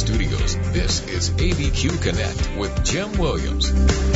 studios, this is ABQ Connect with Jim Williams.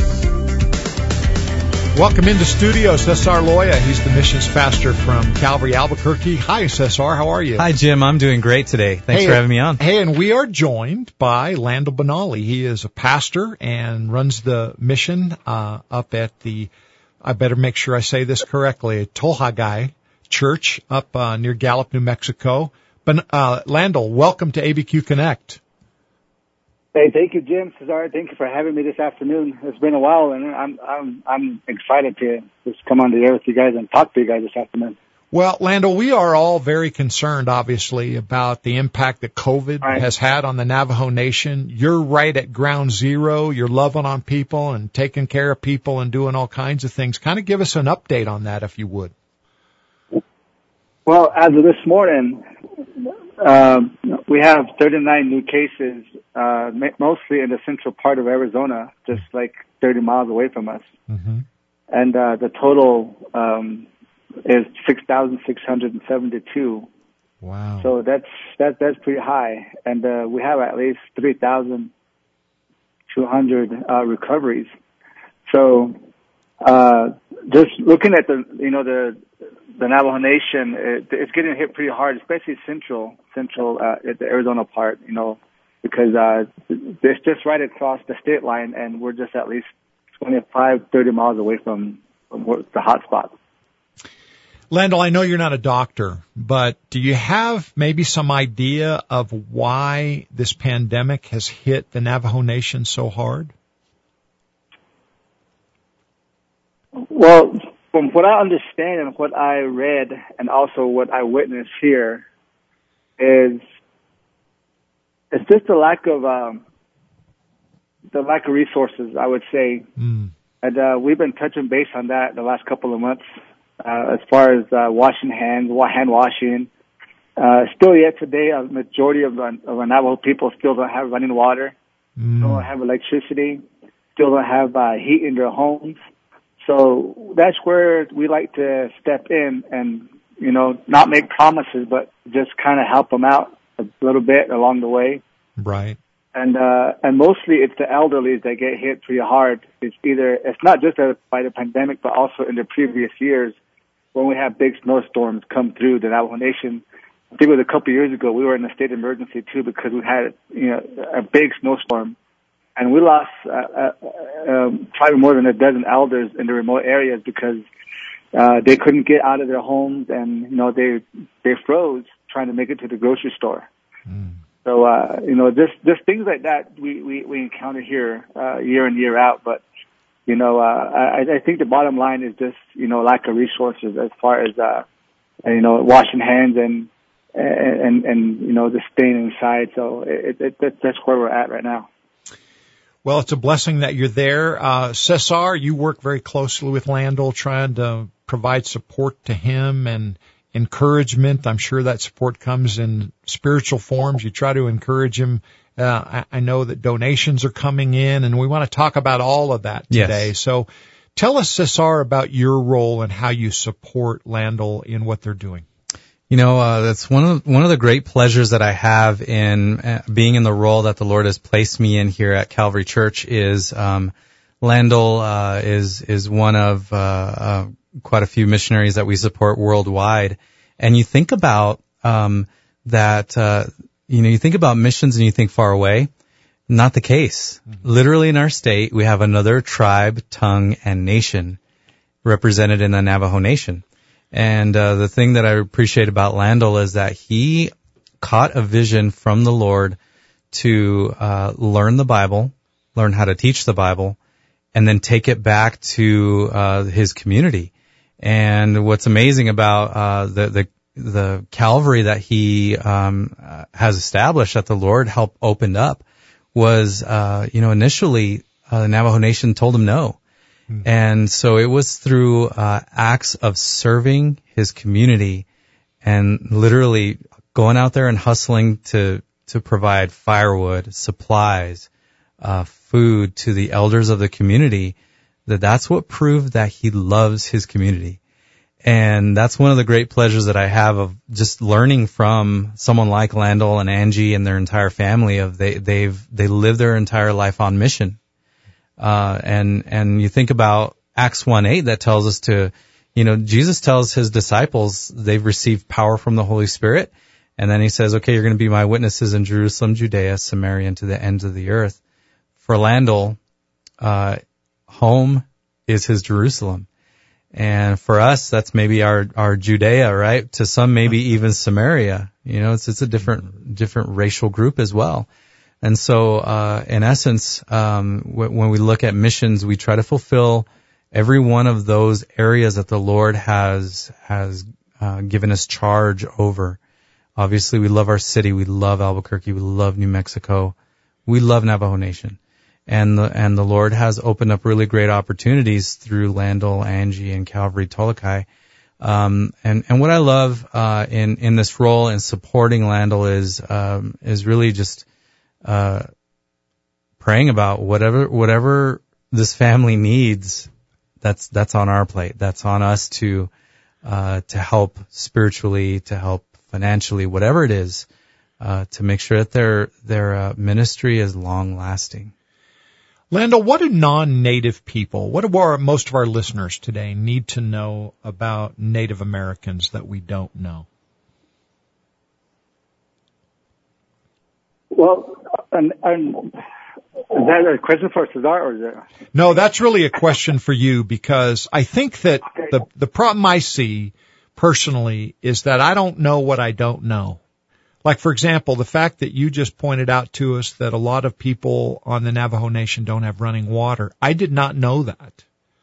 Welcome into studio, Cesar Loya. He's the missions pastor from Calvary, Albuquerque. Hi, Cesar. How are you? Hi, Jim. I'm doing great today. Thanks for having me on. Hey, and we are joined by Lando Benali. He is a pastor and runs the mission up at the, I better make sure I say this correctly, Tolhagay Church up near Gallup, New Mexico. But Lando, welcome to ABQ Connect. Hey, thank you, Jim. Cesar, thank you for having me this afternoon. It's been a while, and I'm excited to just come on the air with you guys and talk to you guys this afternoon. Well, Lando, we are all very concerned, obviously, about the impact that COVID has had on the Navajo Nation. You're right at ground zero. You're loving on people and taking care of people and doing all kinds of things. Kind of give us an update on that, if you would. Well, as of this morning, we have 39 new cases, mostly in the central part of Arizona, just like 30 miles away from us. Mm-hmm. And the total is 6,672. Wow. So that's pretty high. And we have at least 3,200 recoveries. So just looking at the Navajo Nation, it's getting hit pretty hard, especially central at the Arizona part, because it's just right across the state line, and we're just at least 25, 30 miles away from the hot spot. Lando, I know you're not a doctor, but do you have maybe some idea of why this pandemic has hit the Navajo Nation so hard? Well, from what I understand and what I read, and also what I witnessed here, is it's just the lack of resources, I would say. And we've been touching base on that the last couple of months, as far as washing hands, hand washing. Still yet today, a majority of the Navajo people still don't have running water, still don't have electricity, still don't have heat in their homes. So that's where we like to step in and, not make promises, but just kind of help them out a little bit along the way. Right. And mostly it's the elderly that get hit pretty hard. It's not just by the pandemic, but also in the previous years when we have big snowstorms come through the Navajo Nation. I think it was a couple of years ago, we were in a state of emergency too because we had, a big snowstorm. And we lost probably more than a dozen elders in the remote areas because they couldn't get out of their homes, and they froze trying to make it to the grocery store. So just things like that we encounter here year in, year out. But I think the bottom line is just lack of resources as far as washing hands and just staying inside. So that's where we're at right now. Well, it's a blessing that you're there. Cesar, you work very closely with Lando, trying to provide support to him and encouragement. I'm sure that support comes in spiritual forms. You try to encourage him. I know that donations are coming in, and we want to talk about all of that today. Yes. So tell us, Cesar, about your role and how you support Lando in what they're doing. That's one of the great pleasures that I have in being in the role that the Lord has placed me in here at Calvary Church is, Lando, is one of, quite a few missionaries that we support worldwide. And you think about, you think about missions and you think far away. Not the case. Mm-hmm. Literally in our state, we have another tribe, tongue, and nation represented in the Navajo Nation. And the thing that I appreciate about Lando is that he caught a vision from the Lord to learn the Bible, learn how to teach the Bible, and then take it back to his community. And what's amazing about the Calvary that he has established, that the Lord helped open up, was initially the Navajo Nation told him no. And so it was through acts of serving his community and literally going out there and hustling to provide firewood, supplies, food to the elders of the community, that's what proved that he loves his community. And that's one of the great pleasures that I have of just learning from someone like Landell and Angie and their entire family. Of they live their entire life on mission. And you think about Acts 1:8 that tells us to, Jesus tells his disciples they've received power from the Holy Spirit. And then he says, okay, you're going to be my witnesses in Jerusalem, Judea, Samaria, and to the ends of the earth. For Landell, home is his Jerusalem. And for us, that's maybe our Judea, right? To some, maybe even Samaria. It's a different racial group as well. And so, in essence, when we look at missions, we try to fulfill every one of those areas that the Lord has given us charge over. Obviously, we love our city. We love Albuquerque. We love New Mexico. We love Navajo Nation. And the Lord has opened up really great opportunities through Landell, Angie, and Calvary Tolokai. And what I love, in this role in supporting Landell is really just, praying about whatever this family needs. That's on our plate. That's on us to help spiritually, to help financially, whatever it is, to make sure that their ministry is long lasting. Landell, what do non-Native people, what do most of our listeners today need to know about Native Americans that we don't know? Well, and is that a question for Cesar, or is that? No, that's really a question for you, because I think that the problem I see personally is that I don't know what I don't know. Like, for example, the fact that you just pointed out to us that a lot of people on the Navajo Nation don't have running water. I did not know that.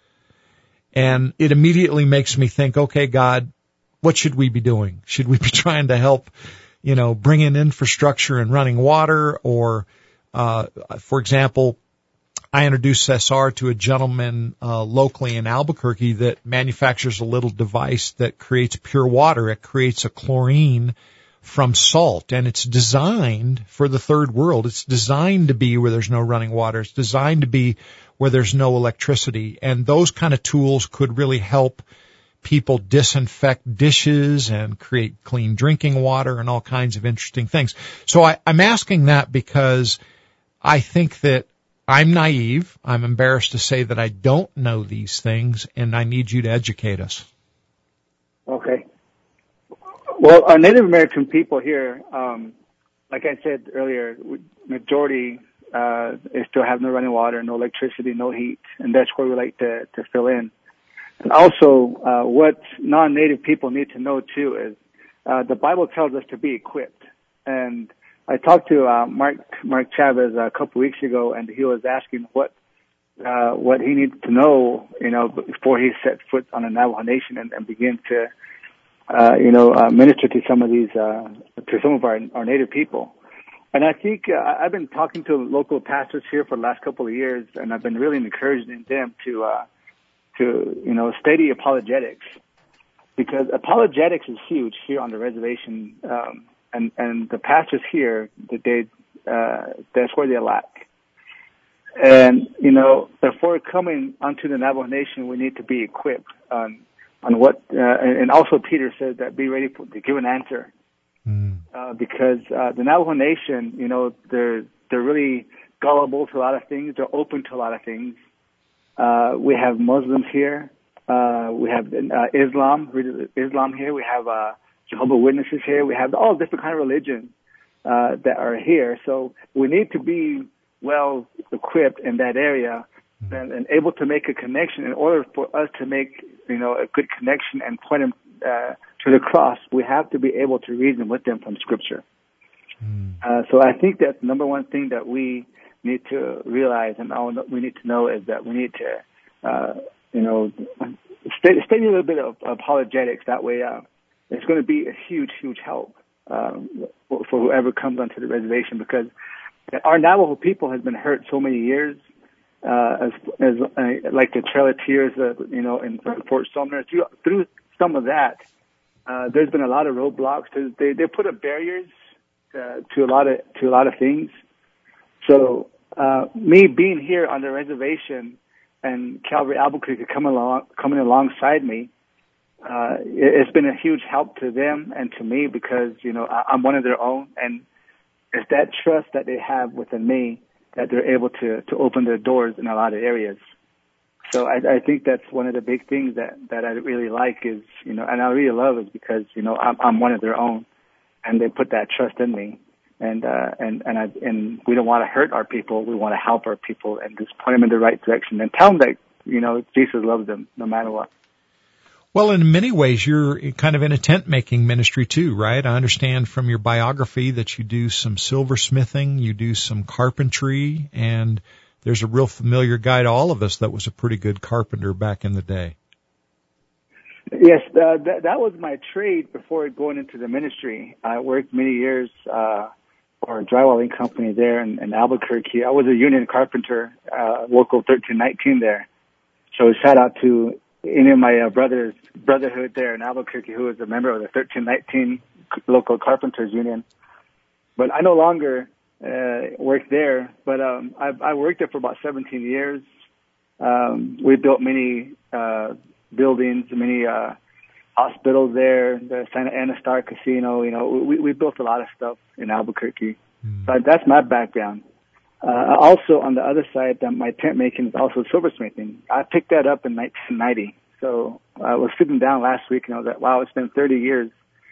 And it immediately makes me think, okay, God, what should we be doing? Should we be trying to help, bring in infrastructure and running water? Or, for example, I introduced Cesar to a gentleman locally in Albuquerque that manufactures a little device that creates pure water. It creates a chlorine from salt, and it's designed for the third world. It's designed to be where there's no running water. It's designed to be where there's no electricity. And those kind of tools could really help people disinfect dishes and create clean drinking water and all kinds of interesting things. So I'm asking that because I think that I'm naive. I'm embarrassed to say that I don't know these things, and I need you to educate us. Okay. Well, our Native American people here, like I said earlier, majority they still have no running water, no electricity, no heat, and that's where we like to fill in. And also, what non-Native people need to know too is the Bible tells us to be equipped. And I talked to Mark Chavez a couple weeks ago, and he was asking what he needs to know, before he set foot on the Navajo Nation and begin to minister to some of these, to some of our Native people. And I think, I've been talking to local pastors here for the last couple of years, and I've been really encouraging them to study apologetics, because apologetics is huge here on the reservation, and the pastors here, that's where they lack. And, before coming onto the Navajo Nation, we need to be equipped on what, and also Peter says that be ready to give an answer. Because, the Navajo Nation, they're really gullible to a lot of things. They're open to a lot of things. We have Muslims here. We have, Islam here. We have, Jehovah's Witnesses here. We have all different kind of religions, that are here. So we need to be well equipped in that area and able to make a connection. In order for us to make, a good connection and point them to the cross, we have to be able to reason with them from Scripture. So I think that's the number one thing that we need to realize, and all we need to know is that we need to, study a little bit of apologetics. That way, it's going to be a huge, huge help for whoever comes onto the reservation, because our Navajo people has been hurt so many years. As like the Trail of Tears, in Fort Sumner, through some of that, there's been a lot of roadblocks. They put up barriers to a lot of things. So me being here on the reservation and Calvary Albuquerque coming alongside me, it's been a huge help to them and to me because, I'm one of their own, and it's that trust that they have within me that they're able to open their doors in a lot of areas. So I think that's one of the big things that I really like is, and I really love is because, I'm one of their own, and they put that trust in me. And we don't want to hurt our people. We want to help our people and just point them in the right direction and tell them that, Jesus loves them no matter what. Well, in many ways, you're kind of in a tent-making ministry too, right? I understand from your biography that you do some silversmithing, you do some carpentry, and there's a real familiar guy to all of us that was a pretty good carpenter back in the day. Yes, that was my trade before going into the ministry. I worked many years for a drywalling company there in Albuquerque. I was a union carpenter, local 1319 there. So shout out to any of my brotherhood there in Albuquerque who was a member of the 1319 local carpenters union. But I no longer work there, but I worked there for about 17 years. We built many buildings, many hospitals there, the Santa Ana Star Casino. We built a lot of stuff in Albuquerque. But that's my background. Also, on the other side, my tent making is also silversmithing. I picked that up in 1990. So I was sitting down last week and I was like, wow, it's been 30 years,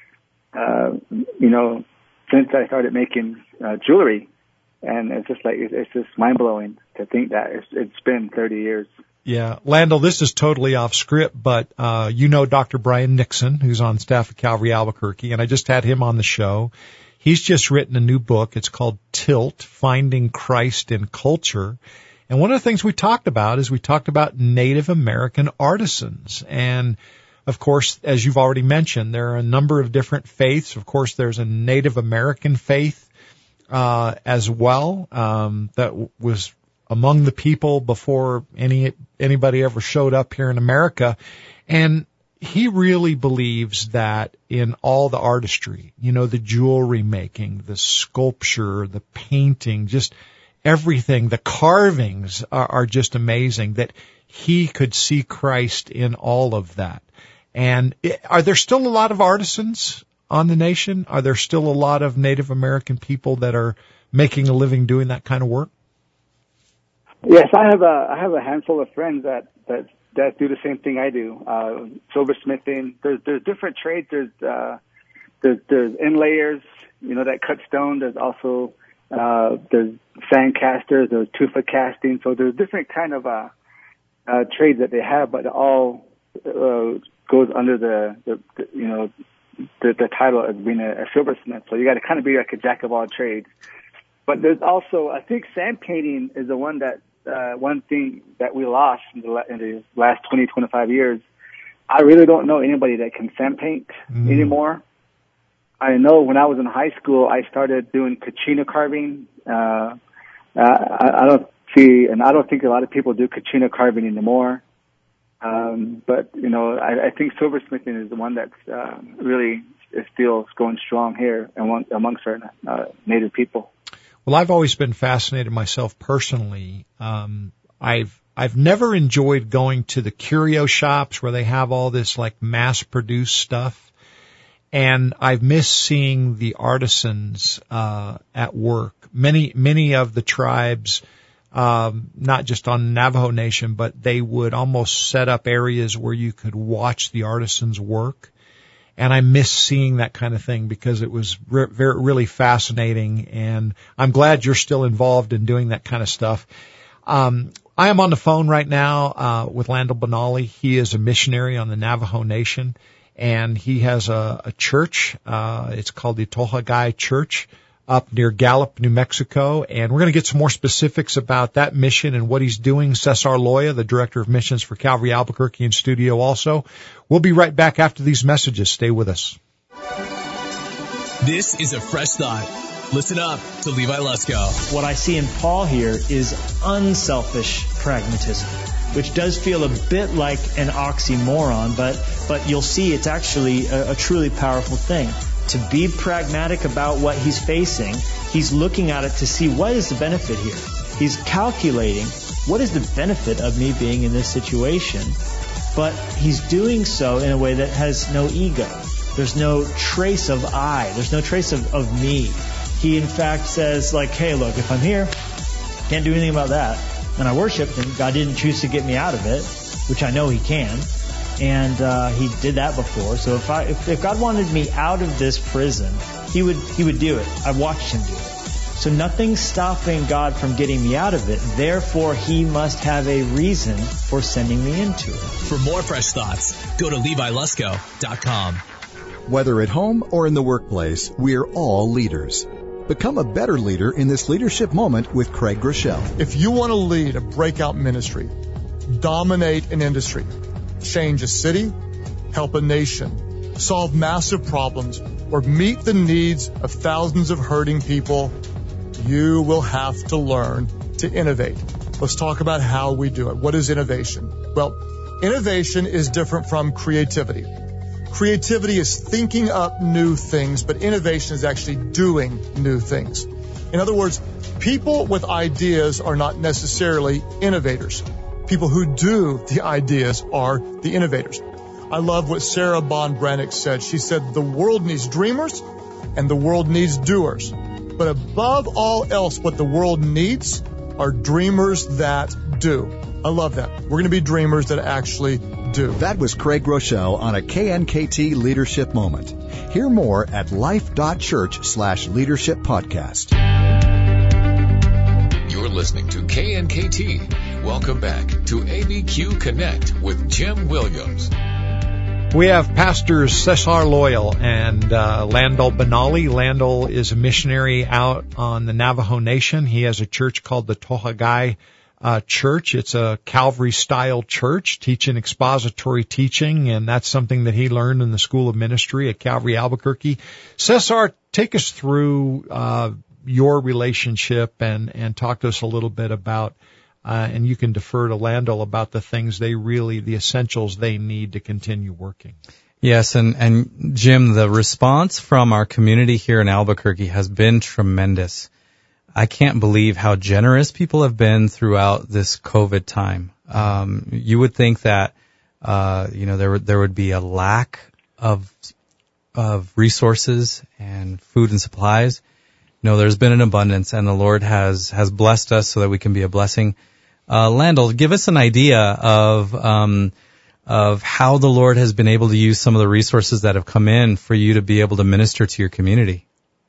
since I started making jewelry. And it's just like, it's just mind blowing to think that it's been 30 years. Yeah. Landell, this is totally off script, but Dr. Brian Nixon, who's on staff at Calvary Albuquerque, and I just had him on the show. He's just written a new book. It's called Tilt, Finding Christ in Culture. And one of the things we talked about Native American artisans. And, of course, as you've already mentioned, there are a number of different faiths. Of course, there's a Native American faith as well that was among the people before anybody ever showed up here in America. And he really believes that in all the artistry, the jewelry making, the sculpture, the painting, just everything, the carvings are just amazing, that he could see Christ in all of that. And are there still a lot of artisans on the nation? Are there still a lot of Native American people that are making a living doing that kind of work? Yes, I have a handful of friends that do the same thing I do. Silversmithing. There's different trades. There's inlayers, that cut stone. There's also there's sand casters. There's tufa casting. So there's different kind of trades that they have, but it all goes under the title of being a silversmith. So you got to kind of be like a jack of all trades. But there's also, I think, sand painting is the one thing that we lost in the last 20, 25 years. I really don't know anybody that can sand paint anymore. I know when I was in high school, I started doing kachina carving. I don't think a lot of people do kachina carving anymore. But I think silversmithing is the one that's really is still going strong here amongst our Native people. Well, I've always been fascinated myself personally. I've never enjoyed going to the curio shops where they have all this like mass-produced stuff. And I've missed seeing the artisans at work. Many of the tribes, not just on Navajo Nation, but they would almost set up areas where you could watch the artisans work. And I miss seeing that kind of thing because it was really fascinating. And I'm glad you're still involved in doing that kind of stuff. I am on the phone right now with Landell Benally. He is a missionary on the Navajo Nation. And he has a church. It's called the Tohagai Church up near Gallup, New Mexico. And we're going to get some more specifics about that mission and what he's doing. Cesar Loya, the Director of Missions for Calvary Albuquerque, in studio also. We'll be right back after these messages. Stay with us. This is A Fresh Thought. Listen up to Levi Lusko. What I see in Paul here is unselfish pragmatism, which does feel a bit like an oxymoron, but you'll see it's actually a truly powerful thing. To be pragmatic about what he's facing, he's looking at it to see what is the benefit here. He's calculating what is the benefit of me being in this situation, but he's doing so in a way that has no ego. There's no trace of I. There's no trace of me. He, in fact, says, like, hey, look, if I'm here, can't do anything about that, and I worship, then God didn't choose to get me out of it, which I know he can. And he did that before. So if God wanted me out of this prison, he would do it. I've watched him do it. So nothing's stopping God from getting me out of it. Therefore, he must have a reason for sending me into it. For more fresh thoughts, go to LeviLusco.com. Whether at home or in the workplace, we're all leaders. Become a better leader in this leadership moment with Craig Groeschel. If you want to lead a breakout ministry, dominate an industry, change a city, help a nation, solve massive problems, or meet the needs of thousands of hurting people, you will have to learn to innovate. Let's talk about how we do it. What is innovation? Well, innovation is different from creativity. Creativity is thinking up new things, but innovation is actually doing new things. In other words, people with ideas are not necessarily innovators. People who do the ideas are the innovators. I love what Sarah Bond Brannick said. She said, the world needs dreamers and the world needs doers. But above all else, what the world needs are dreamers that do. I love that. We're going to be dreamers that actually do. That was Craig Groeschel on a KNKT Leadership Moment. Hear more at life.church/leadership podcast. You're listening to KNKT. Welcome back to ABQ Connect with Jim Williams. We have Pastors Cesar Loyal and Landel Benali. Landel is a missionary out on the Navajo Nation. He has a church called the Tohagai Church. It's a Calvary-style church, teaching expository teaching, and that's something that he learned in the School of Ministry at Calvary Albuquerque. Cesar, take us through your relationship and talk to us a little bit about and you can defer to Landel about the things the essentials they need to continue working. Yes, and Jim, the response from our community here in Albuquerque has been tremendous. I can't believe how generous people have been throughout this COVID time. You would think that, there would be a lack of resources and food and supplies. No, there's been an abundance, and the Lord has blessed us so that we can be a blessing. Landel, give us an idea of how the Lord has been able to use some of the resources that have come in for you to be able to minister to your community.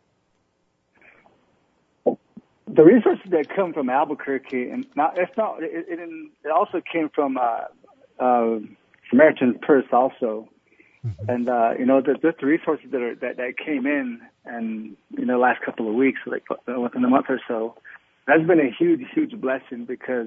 The resources that come from Albuquerque, and it also came from Samaritan's Purse also. And the resources that came in, and the last couple of weeks, like within a month or so, that's been a huge blessing because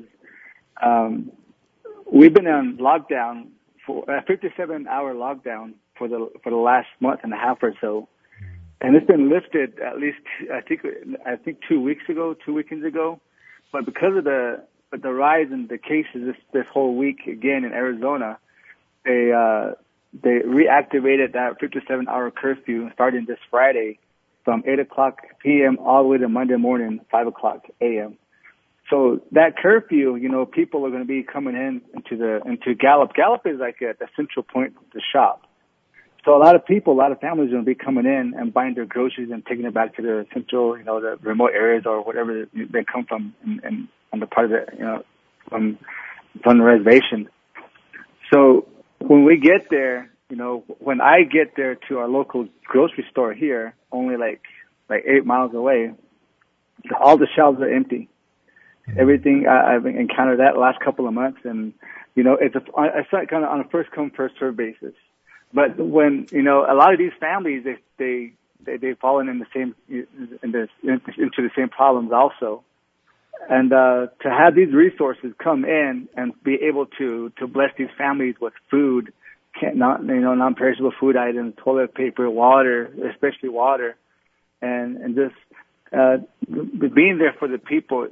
we've been on lockdown for a 57-hour lockdown for the last month and a half or so, and it's been lifted at least I think 2 weekends ago, but because of the rise in the cases this whole week again in Arizona, they reactivated that 57-hour curfew starting this Friday from 8 o'clock p.m. all the way to Monday morning, 5 o'clock a.m. So that curfew, people are going to be coming into Gallup. Gallup is like the central point of the shop. So a lot of families are going to be coming in and buying their groceries and taking it back to the central, the remote areas or whatever they come from on the part of it, from the reservation. So when we get there, when I get there to our local grocery store here, only like 8 miles away, all the shelves are empty. Everything I've encountered that last couple of months, and it's kind of on a first come first serve basis. But when a lot of these families they've fallen into the same problems also, and to have these resources come in and be able to bless these families with food, non-perishable food items, toilet paper, water, especially water, and just being there for the people,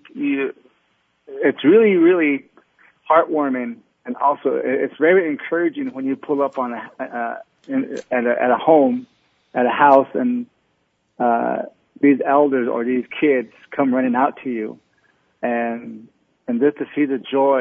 it's really, really heartwarming, and also it's very encouraging when you pull up on at a home, at a house, and these elders or these kids come running out to you, and just to see the joy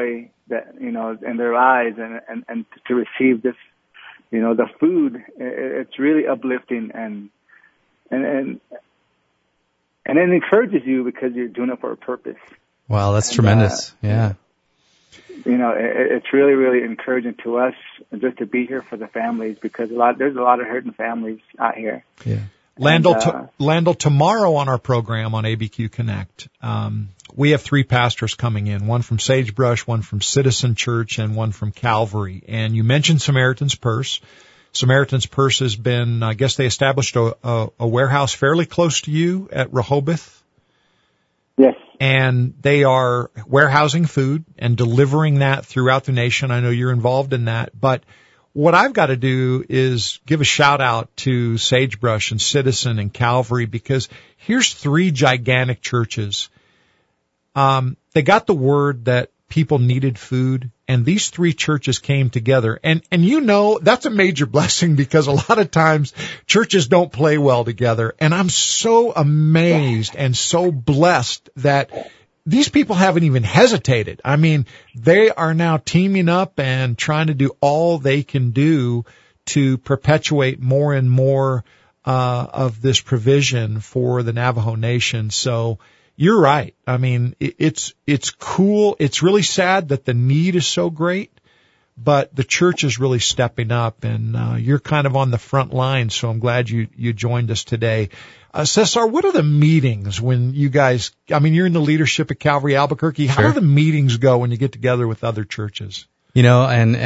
that, you know, in their eyes, and to receive this, you know, the food, it's really uplifting, and it encourages you because you're doing it for a purpose. Wow, that's tremendous. Yeah. You know, it's really, really encouraging to us just to be here for the families, because there's a lot of hurting families out here. Yeah. Landell, tomorrow on our program on ABQ Connect, we have 3 pastors coming in, one from Sagebrush, one from Citizen Church, and one from Calvary. And you mentioned Samaritan's Purse. Samaritan's Purse has been, I guess they established a warehouse fairly close to you at Rehoboth. Yes. And they are warehousing food and delivering that throughout the nation. I know you're involved in that, but what I've got to do is give a shout out to Sagebrush and Citizen and Calvary, because here's 3 gigantic churches. They got the word that people needed food, and these 3 churches came together. And you know, that's a major blessing, because a lot of times churches don't play well together. And I'm so amazed and so blessed that these people haven't even hesitated. I mean, they are now teaming up and trying to do all they can do to perpetuate more and more of this provision for the Navajo Nation. So you're right. I mean, it's cool. It's really sad that the need is so great, but the church is really stepping up, and you're kind of on the front line. So I'm glad you joined us today. Cesar, what are the meetings when you guys, I mean, you're in the leadership at Calvary Albuquerque. How do the meetings go when you get together with other churches? You know,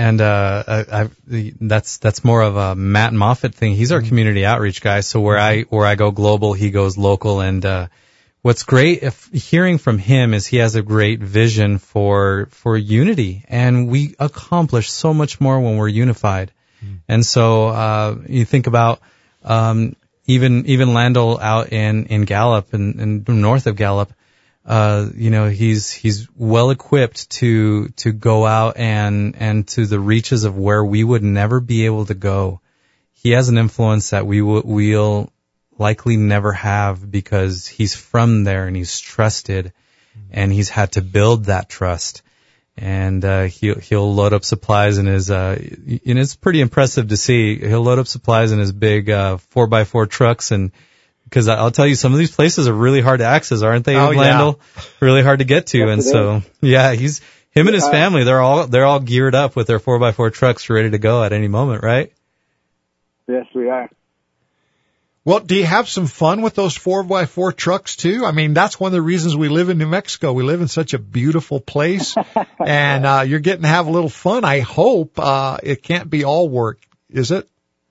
that's more of a Matt Moffat thing. He's our community outreach guy. So where I go global, he goes local. And, what's great hearing from him is he has a great vision for unity, and we accomplish so much more when we're unified. And so, you think about, even Landell out in Gallup and north of Gallup, you know, he's well equipped to go out and to the reaches of where we would never be able to go. He has an influence that we'll likely never have, because he's from there and he's trusted, and he's had to build that trust. And he'll load up supplies in his and it's pretty impressive to see. He'll load up supplies in his big 4x4 trucks, and because I'll tell you, some of these places are really hard to access, aren't they, Landell? Yeah. Really hard to get to. Yes, and so yeah, him and his family, they're all geared up with their 4x4 trucks ready to go at any moment, right? Yes, we are. Well, do you have some fun with those 4x4 trucks too? I mean, that's one of the reasons we live in New Mexico. We live in such a beautiful place, and you're getting to have a little fun. I hope it can't be all work, is it?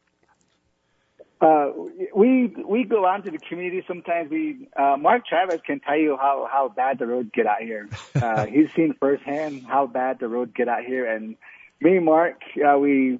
We go out to the community sometimes. Mark Travis can tell you how bad the roads get out here. He's seen firsthand how bad the roads get out here, and me and Mark, we've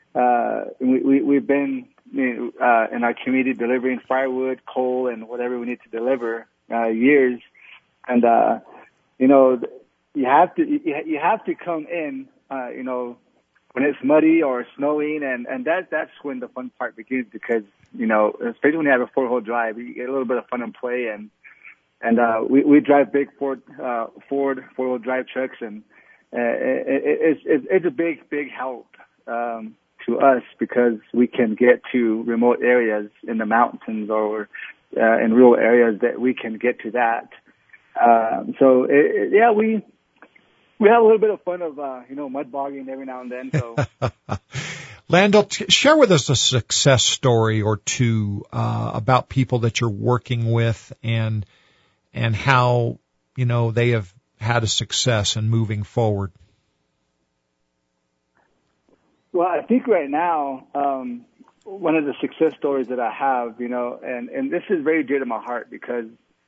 been in our community delivering firewood, coal, and whatever we need to deliver years. And you know, you have to come in, you know, when it's muddy or snowing, and that's when the fun part begins, because, you know, especially when you have a 4-wheel drive, you get a little bit of fun and play, and we drive big Ford 4-wheel drive trucks, and it's a big help to us, because we can get to remote areas in the mountains or in rural areas that we can get to that. So we have a little bit of fun of, you know, mud bogging every now and then. So, Landell, share with us a success story or two about people that you're working with, and how, you know, they have had a success in moving forward. Well, I think right now, one of the success stories that I have, you know, and this is very dear to my heart, because,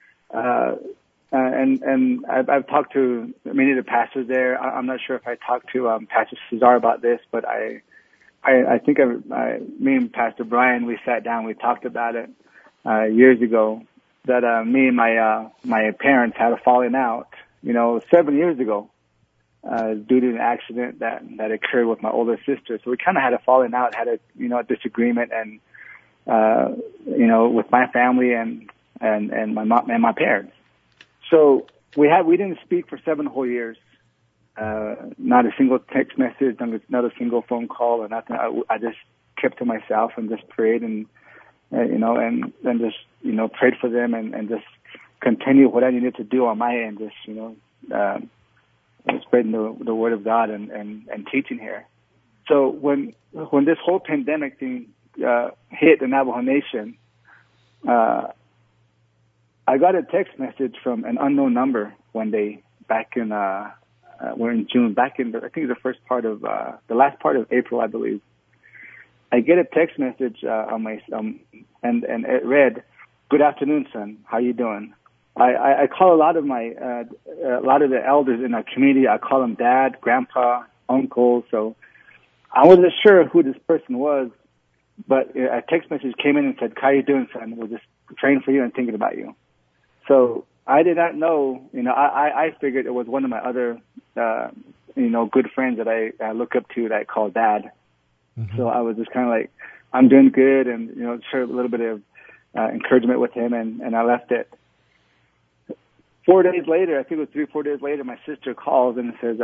and I've talked to many of the pastors there. I'm not sure if I talked to Pastor Cesar about this, but I think me and Pastor Brian, we sat down, we talked about it years ago, that me and my parents had a falling out, you know, 7 years ago, due to an accident that occurred with my older sister. So we kind of had a falling out, had a disagreement, and you know, with my family and my mom and my parents. So we didn't speak for 7 whole years. not a single text message, not a single phone call or nothing. I just kept to myself and just prayed and just, prayed for them and just continue what I needed to do on my end, just, spreading the word of God and teaching here. So when this whole pandemic thing hit the Navajo Nation, I got a text message from an unknown number one day back in we're in June, back in I think the last part of April, I believe. I get a text message on my and it read, "Good afternoon, son. How you doing?" I call a lot of the elders in our community. I call them dad, grandpa, uncle. So I wasn't sure who this person was, but a text message came in and said, "How you doing, son? We're just praying for you and thinking about you." So I did not know. I figured it was one of my other good friends that I look up to that I call dad. Mm-hmm. So I was just kind of like, I'm doing good, and share a little bit of encouragement with him, and I left it. 4 days later, I think it was 3-4 days later, my sister calls and says,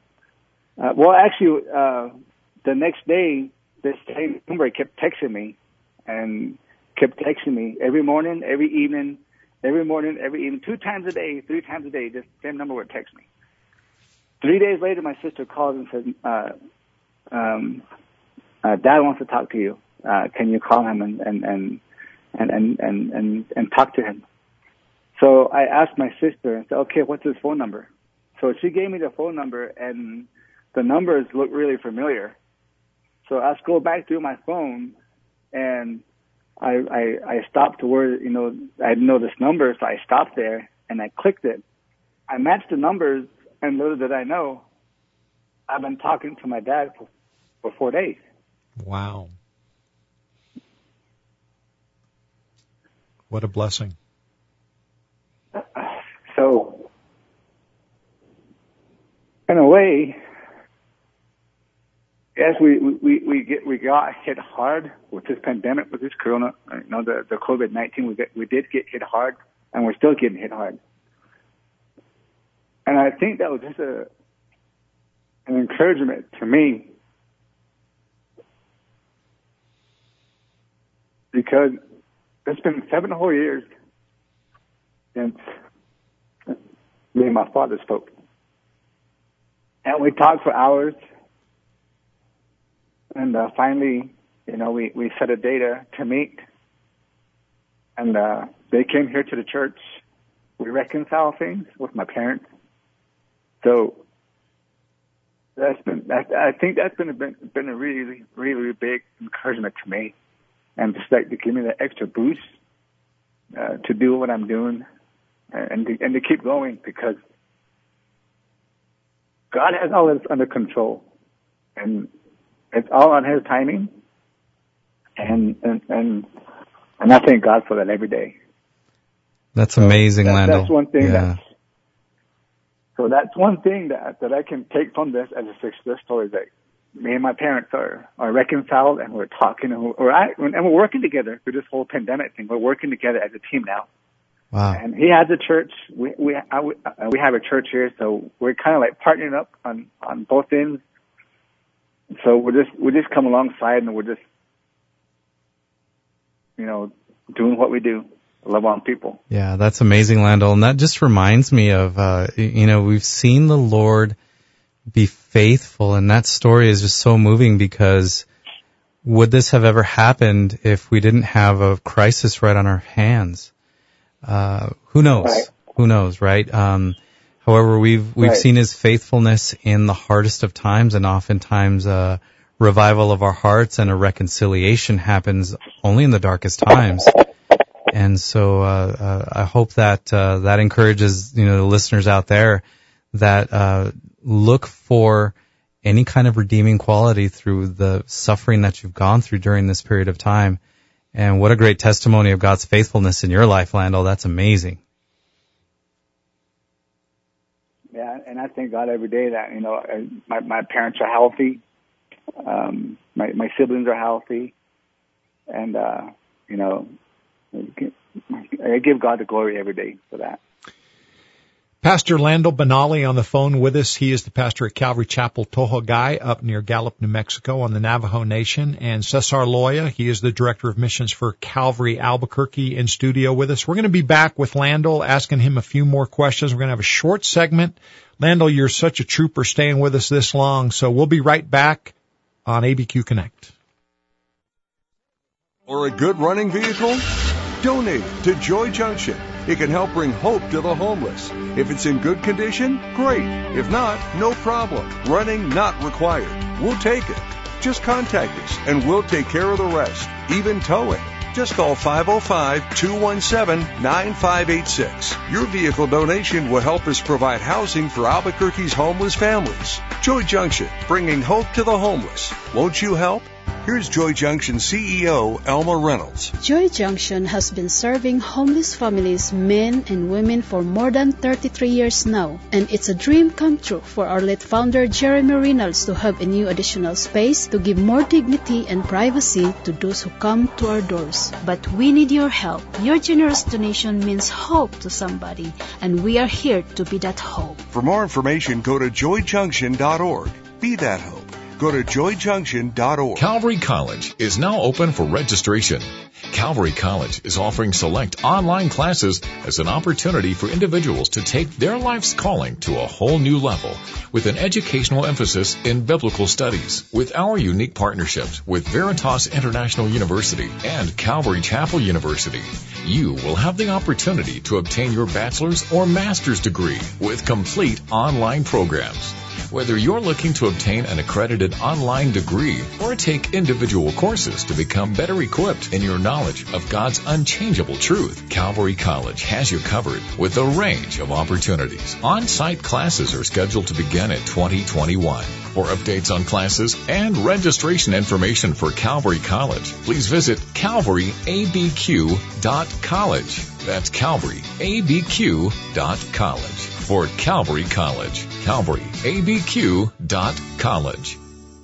the next day, this same number kept texting me every morning, every evening, 2 times a day, 3 times a day. This same number would text me. 3 days later, my sister calls and says, Dad wants to talk to you. Can you call him and talk to him? So I asked my sister, and said, okay, what's his phone number? So she gave me the phone number, and the numbers look really familiar. So I scrolled back through my phone, and I stopped to where, I didn't know this number, so I stopped there, and I clicked it. I matched the numbers, and little did I know, I've been talking to my dad for 4 days. Wow. What a blessing. So, in a way, yes, we got hit hard with this pandemic, with this corona, the COVID-19. We did get hit hard, and we're still getting hit hard. And I think that was just an encouragement to me, because it's been 7 whole years since me and my father spoke. And we talked for hours. And finally, we set a date to meet. And they came here to the church. We reconciled things with my parents. So I think that's been a really, really big encouragement to me. And just like to give me that extra boost to do what I'm doing and to keep going, because God has all this under control, and it's all on His timing, and I thank God for that every day. That's amazing, Landell. That's one thing. Yeah. That's one thing that I can take from this as a success story. That me and my parents are reconciled, and we're talking, and we're working together through this whole pandemic thing. We're working together as a team now. Wow. And he has a church. We have a church here, so we're kind of like partnering up on both ends. So we just come alongside, and we're just doing what we do, love on people. Yeah, that's amazing, Landell. And that just reminds me of we've seen the Lord be faithful, and that story is just so moving, because would this have ever happened if we didn't have a crisis right on our hands? Who knows? Right. Who knows, right? However, we've right. seen His faithfulness in the hardest of times, and oftentimes a revival of our hearts and a reconciliation happens only in the darkest times. And so I hope that that encourages the listeners out there that look for any kind of redeeming quality through the suffering that you've gone through during this period of time. And what a great testimony of God's faithfulness in your life, Landell. That's amazing. Yeah, and I thank God every day that, my parents are healthy. My siblings are healthy. And, I give God the glory every day for that. Pastor Landel Benali on the phone with us. He is the pastor at Calvary Chapel Tohogay up near Gallup, New Mexico on the Navajo Nation. And Cesar Loya, he is the director of missions for Calvary Albuquerque in studio with us. We're going to be back with Landel, asking him a few more questions. We're going to have a short segment. Landel, you're such a trooper staying with us this long. So we'll be right back on ABQ Connect. Or a good running vehicle? Donate to Joy Junction. It can help bring hope to the homeless. If it's in good condition, great. If not, no problem. Running not required. We'll take it. Just contact us and we'll take care of the rest, even towing. Just call 505-217-9586. Your vehicle donation will help us provide housing for Albuquerque's homeless families. Joy Junction, bringing hope to the homeless. Won't you help? Here's Joy Junction CEO Elma Reynolds. Joy Junction has been serving homeless families, men and women, for more than 33 years now. And it's a dream come true for our late founder Jeremy Reynolds to have a new additional space to give more dignity and privacy to those who come to our doors. But we need your help. Your generous donation means hope to somebody, and we are here to be that hope. For more information, go to joyjunction.org. Be that hope. Go to joyjunction.org. Calvary College is now open for registration. Calvary College is offering select online classes as an opportunity for individuals to take their life's calling to a whole new level with an educational emphasis in biblical studies. With our unique partnerships with Veritas International University and Calvary Chapel University, you will have the opportunity to obtain your bachelor's or master's degree with complete online programs. Whether you're looking to obtain an accredited online degree or take individual courses to become better equipped in your knowledge of God's unchangeable truth, Calvary College has you covered with a range of opportunities. On-site classes are scheduled to begin in 2021. For updates on classes and registration information for Calvary College, please visit calvaryabq.college. That's calvaryabq.college. For Calvary College, calvaryabq.college.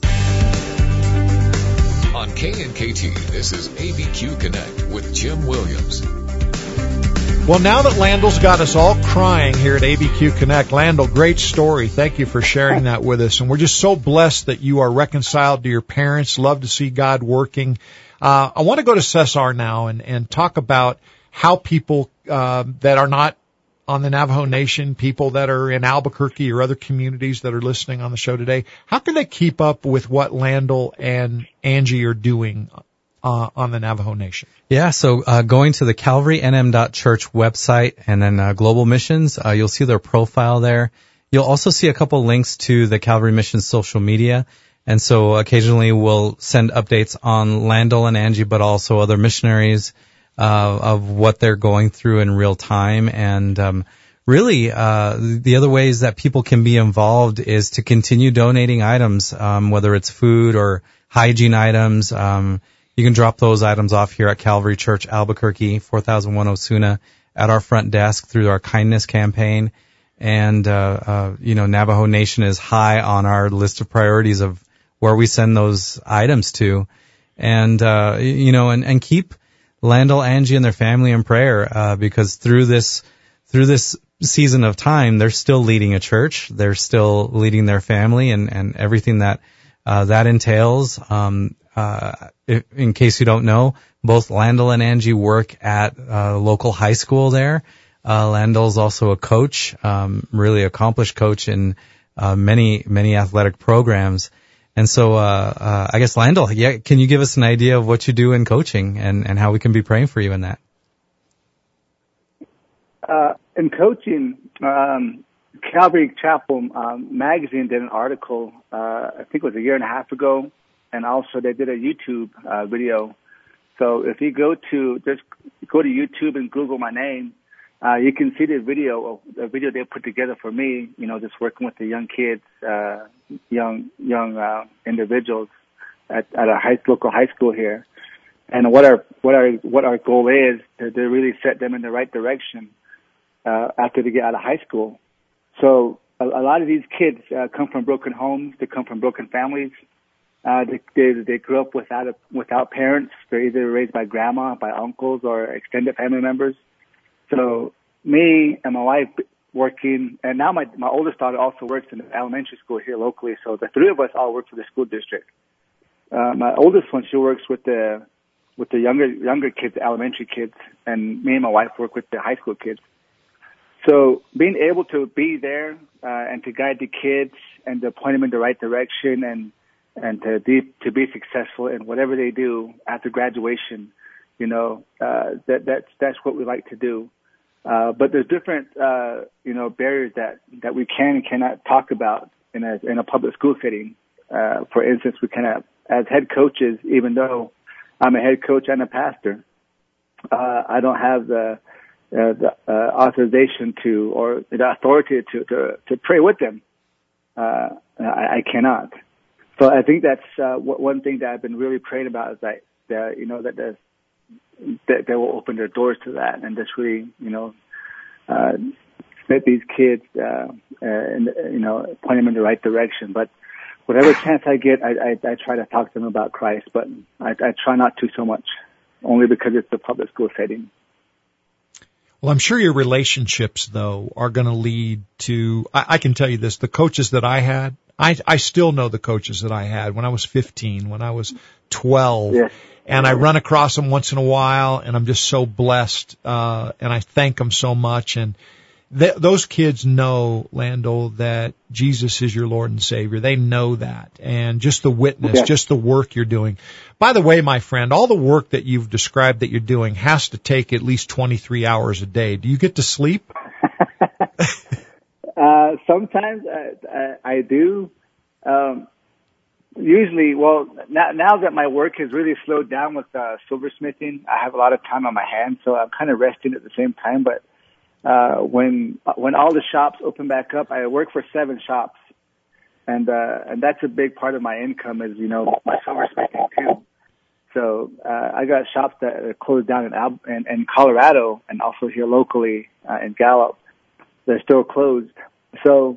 On KNKT, this is ABQ Connect with Jim Williams. Well, now that Landel's got us all crying here at ABQ Connect, Landel, great story. Thank you for sharing that with us. And we're just so blessed that you are reconciled to your parents. Love to see God working. I want to go to Cesar now and talk about how people that are not on the Navajo Nation, people that are in Albuquerque or other communities that are listening on the show today, how can they keep up with what Landel and Angie are doing on the Navajo Nation? Yeah, so going to the calvarynm.church website and then Global Missions, you'll see their profile there. You'll also see a couple links to the Calvary Missions social media. And so occasionally we'll send updates on Landel and Angie, but also other missionaries of what they're going through in real time. And really, the other ways that people can be involved is to continue donating items, whether it's food or hygiene items. You can drop those items off here at Calvary Church Albuquerque, 4001 Osuna, at our front desk through our kindness campaign. And Navajo Nation is high on our list of priorities of where we send those items to. And and keep Landel, Angie, and their family in prayer, because through this season of time, they're still leading a church. They're still leading their family and everything that entails. In case you don't know, both Landel and Angie work at a local high school there. Landel's also a coach, really accomplished coach in many athletic programs. And so, I guess, Landel, can you give us an idea of what you do in coaching and how we can be praying for you in that? In coaching, Calvary Chapel magazine did an article, I think it was a year and a half ago, and also they did a YouTube video. So if you go to YouTube and Google my name, you can see the video they put together for me, just working with the young kids, young individuals at a local high school here. And what our goal is to really set them in the right direction after they get out of high school. So a lot of these kids come from broken homes. They come from broken families. They grew up without parents. They're either raised by grandma, by uncles, or extended family members. So me and my wife working, and now my oldest daughter also works in the elementary school here locally, so the three of us all work for the school district. My oldest one, she works with the younger kids, the elementary kids, and me and my wife work with the high school kids. So being able to be there and to guide the kids and to point them in the right direction and to be successful in whatever they do after graduation, that's what we like to do. But there's different barriers that we can and cannot talk about in a public school setting. For instance, we cannot, as head coaches, even though I'm a head coach and a pastor, I don't have the authorization or the authority to pray with them. I cannot. So I think that's one thing that I've been really praying about is that they will open their doors to that and just really let these kids point them in the right direction. But whatever chance I get, I try to talk to them about Christ, but I try not to so much, only because it's a public school setting. Well, I'm sure your relationships, though, are going to lead to, I can tell you this, the coaches that I had, I still know the coaches that I had when I was 15, when I was 12, yes. And I run across them once in a while, and I'm just so blessed, and I thank them so much, and those kids know, Lando, that Jesus is your Lord and Savior. They know that. And just the witness, just the work you're doing. By the way, my friend, all the work that you've described that you're doing has to take at least 23 hours a day. Do you get to sleep? Sometimes I do. Usually, well, now that my work has really slowed down with silversmithing, I have a lot of time on my hands, so I'm kind of resting at the same time, but when all the shops open back up, I work for 7 shops, and that's a big part of my income is my silversmithing too. So I got shops that are closed down in Colorado and also here locally in Gallup. They're still closed. So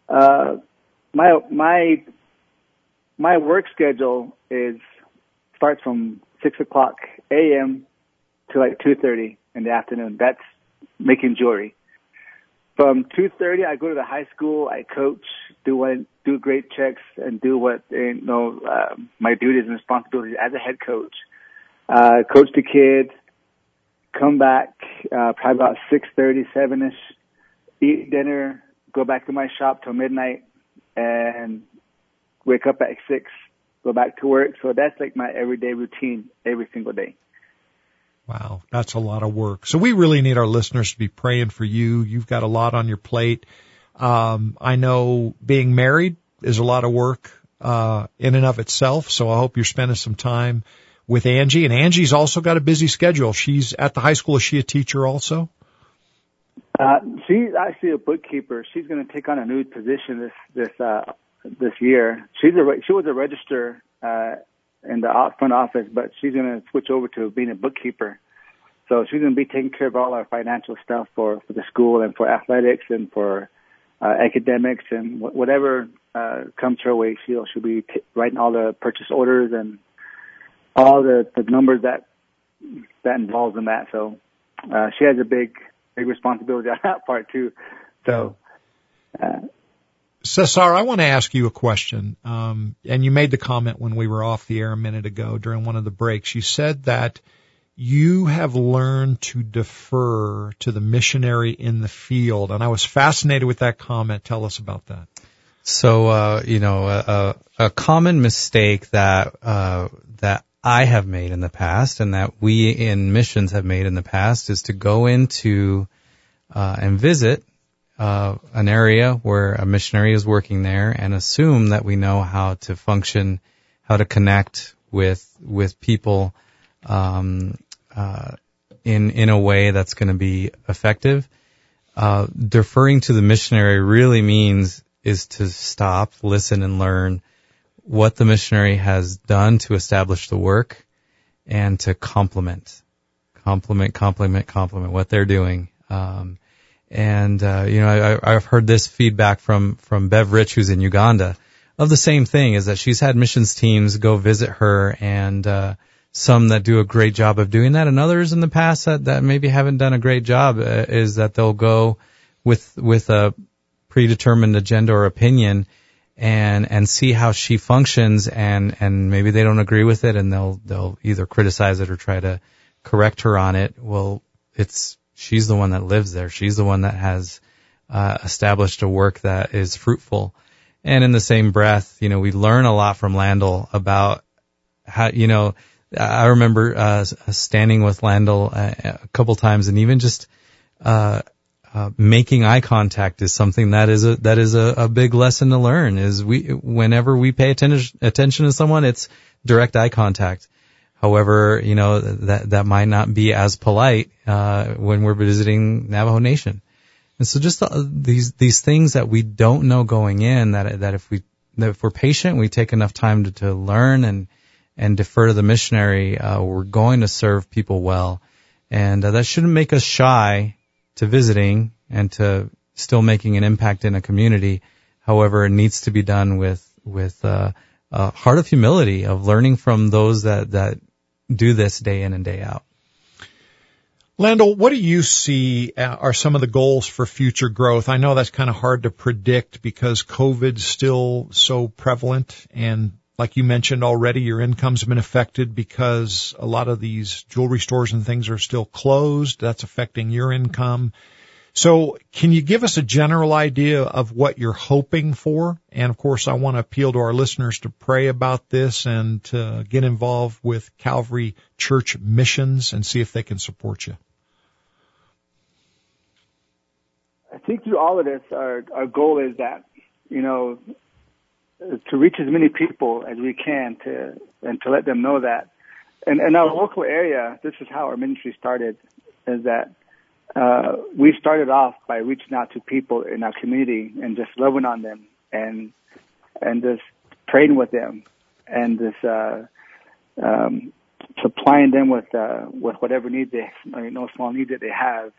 my work schedule starts from 6:00 a.m. to like 2:30 in the afternoon. That's making jewelry. From 2:30, I go to the high school. I coach, do grade checks, and do what my duties and responsibilities as a head coach. Coach the kids, come back probably about 6:30, 7ish, eat dinner, go back to my shop till midnight, and wake up at 6, go back to work. So that's like my everyday routine every single day. Wow, that's a lot of work. So we really need our listeners to be praying for you. You've got a lot on your plate. I know being married is a lot of work in and of itself, so I hope you're spending some time with Angie. And Angie's also got a busy schedule. She's at the high school. Is she a teacher also? She's actually a bookkeeper. She's going to take on a new position this year. She was a registrar in the front office, but she's going to switch over to being a bookkeeper. So she's going to be taking care of all our financial stuff for the school and for athletics and for academics and whatever comes her way. She'll be writing all the purchase orders and all the numbers that involves in that. So she has a big responsibility on that part too. So. Cesar, I want to ask you a question. And you made the comment when we were off the air a minute ago during one of the breaks. You said that you have learned to defer to the missionary in the field. And I was fascinated with that comment. Tell us about that. So, a common mistake that I have made in the past and that we in missions have made in the past is to go into and visit an area where a missionary is working there and assume that we know how to function, how to connect with people in a way that's going to be effective. Deferring to the missionary really means is to stop, listen, and learn what the missionary has done to establish the work and to compliment what they're doing. I've heard this feedback from Bev Rich, who's in Uganda, of the same thing, is that she's had missions teams go visit her, and some that do a great job of doing that, and others in the past that maybe haven't done a great job, is that they'll go with a predetermined agenda or opinion and see how she functions, and maybe they don't agree with it, and they'll either criticize it or try to correct her on it. Well, she's the one that lives there. She's the one that has established a work that is fruitful. And in the same breath, we learn a lot from Landell about how, I remember standing with Landell a couple times, and even just making eye contact is something that is a big lesson to learn. Is whenever we pay attention to someone, it's direct eye contact. However, that might not be as polite when we're visiting Navajo Nation. And so just these things that we don't know going in, that if we're patient, we take enough time to learn and defer to the missionary, we're going to serve people well. And that shouldn't make us shy to visiting and to still making an impact in a community. However, it needs to be done with a heart of humility, of learning from those that do this day in and day out. Landell, what do you see are some of the goals for future growth? I know that's kind of hard to predict because COVID's still so prevalent, and like you mentioned already, your income's been affected because a lot of these jewelry stores and things are still closed. That's affecting your income. So can you give us a general idea of what you're hoping for? And, of course, I want to appeal to our listeners to pray about this and to get involved with Calvary Church Missions and see if they can support you. I think through all of this, our goal is that, to reach as many people as we can and to let them know that. And in our local area, this is how our ministry started, is that we started off by reaching out to people in our community and just loving on them and just praying with them and just supplying them with whatever needs small needs that they have.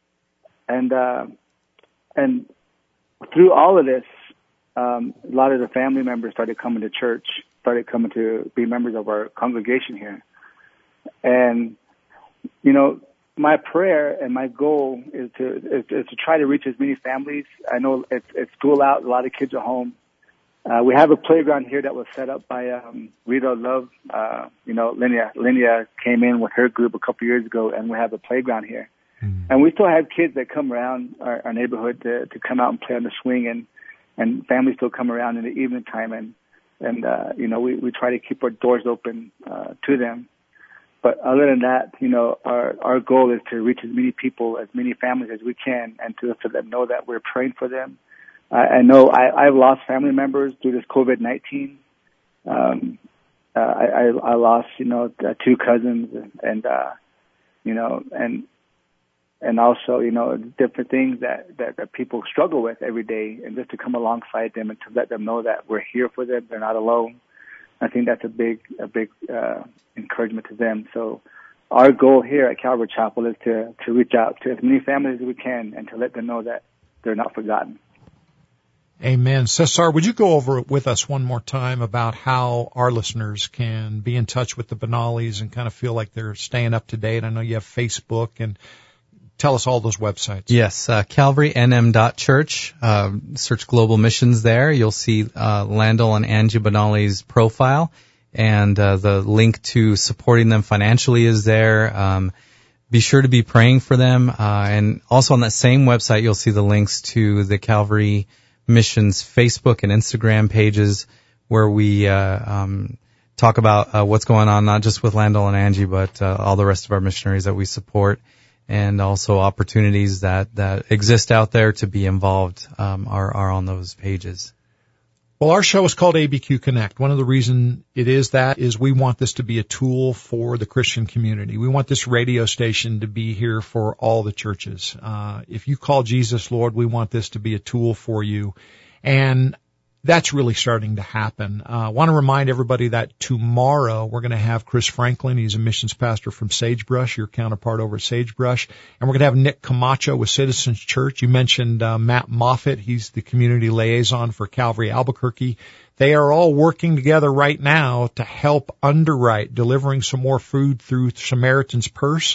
And through all of this, a lot of the family members started coming to church, started coming to be members of our congregation here. And, my prayer and my goal is to try to reach as many families. I know it's school out, a lot of kids are home. We have a playground here that was set up by Rita Love. Linnea came in with her group a couple years ago, and we have a playground here. Mm-hmm. And we still have kids that come around our neighborhood to come out and play on the swing, and families still come around in the evening time, and we try to keep our doors open to them. But other than that, our goal is to reach as many people, as many families as we can, and to let them know that we're praying for them. I know I've lost family members through this COVID-19. I lost, 2 cousins, and also, different things that people struggle with every day, and just to come alongside them and to let them know that we're here for them, they're not alone. I think that's a big encouragement to them. So our goal here at Calvary Chapel is to reach out to as many families as we can and to let them know that they're not forgotten. Amen. Cesar, would you go over with us one more time about how our listeners can be in touch with the Benalis and kind of feel like they're staying up to date? I know you have Facebook, and tell us all those websites. Yes, CalvaryNM.Church. Search Global Missions there. You'll see Landell and Angie Benali's profile, and the link to supporting them financially is there. Be sure to be praying for them. And also on that same website, you'll see the links to the Calvary Missions Facebook and Instagram pages, where we talk about what's going on, not just with Landell and Angie, but all the rest of our missionaries that we support, and also opportunities that exist out there to be involved are on those pages. Well, our show is called ABQ Connect. One of the reasons it is that is we want this to be a tool for the Christian community. We want this radio station to be here for all the churches. If you call Jesus Lord, we want this to be a tool for you. And that's really starting to happen. I want to remind everybody that tomorrow we're going to have Chris Franklin. He's a missions pastor from Sagebrush, your counterpart over at Sagebrush. And we're going to have Nick Camacho with Citizens Church. You mentioned Matt Moffitt. He's the community liaison for Calvary Albuquerque. They are all working together right now to help underwrite delivering some more food through Samaritan's Purse.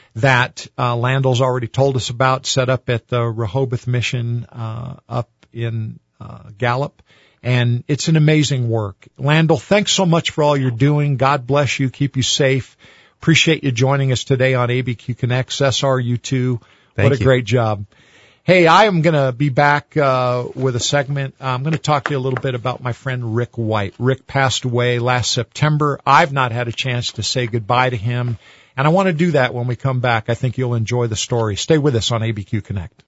that Landell's already told us about, set up at the Rehoboth Mission up in Gallup. And it's an amazing work. Landell, thanks so much for all you're doing. God bless you. Keep you safe. Appreciate you joining us today on ABQ Connect. Cesar, you too. What a great job. Hey, I am going to be back with a segment. I'm going to talk to you a little bit about my friend Rick White. Rick passed away last September. I've not had a chance to say goodbye to him, and I want to do that when we come back. I think you'll enjoy the story. Stay with us on ABQ Connect.